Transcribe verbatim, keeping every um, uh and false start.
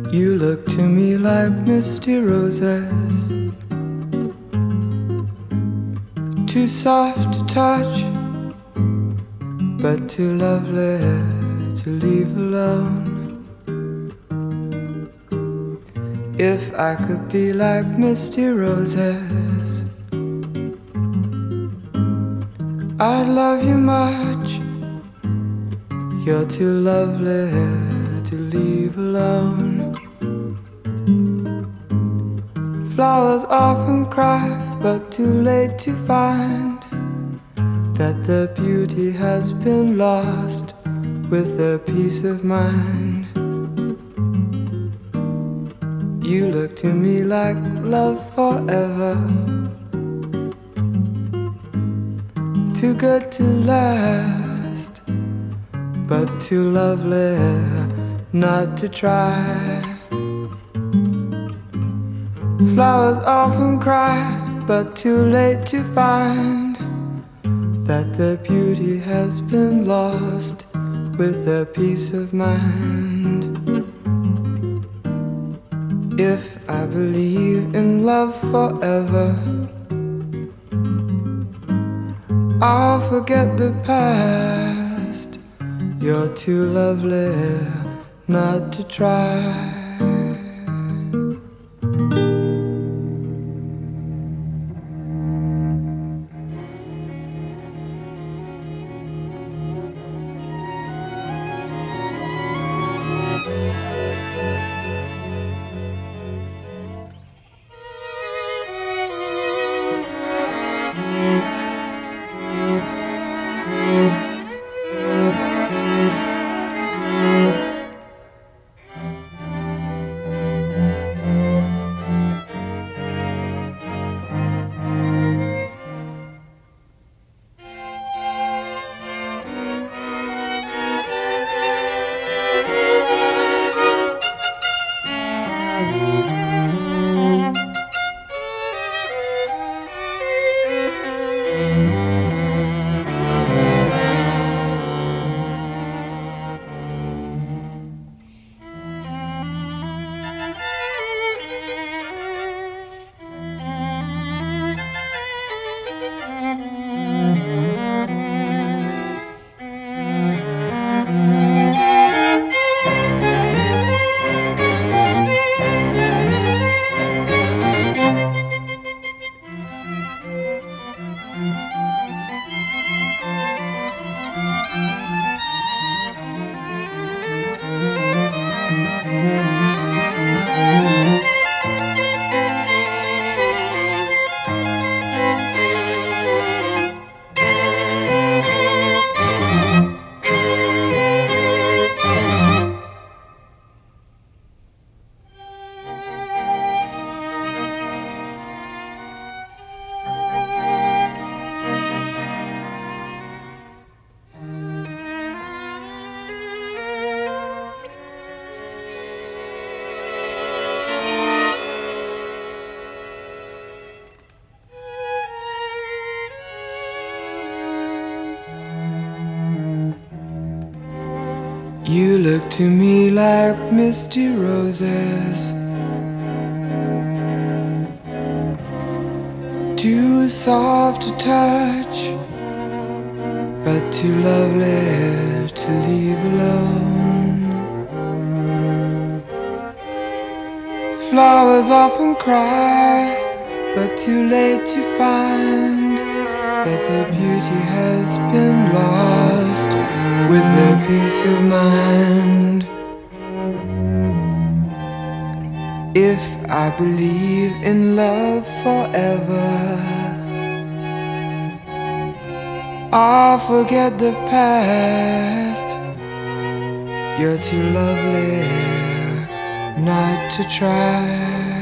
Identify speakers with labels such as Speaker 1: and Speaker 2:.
Speaker 1: You look to me like misty roses, too soft to touch, but too lovely to leave alone. If I could be like misty roses, I'd love you much. You're too lovely to leave alone. Flowers often cry, but too late to find that their beauty has been lost with their peace of mind. You look to me like love forever, too good to last, but too lovely not to try. Flowers often cry, but too late to find that their beauty has been lost with their peace of mind. If I believe in love forever, I'll forget the past. You're too lovely not to try. You look to me like misty roses, too soft to touch, but too lovely to leave alone. Flowers often cry, but too late to find that their beauty has been lost with their peace of mind. If I believe in love forever, I'll forget the past. You're too lovely not to try.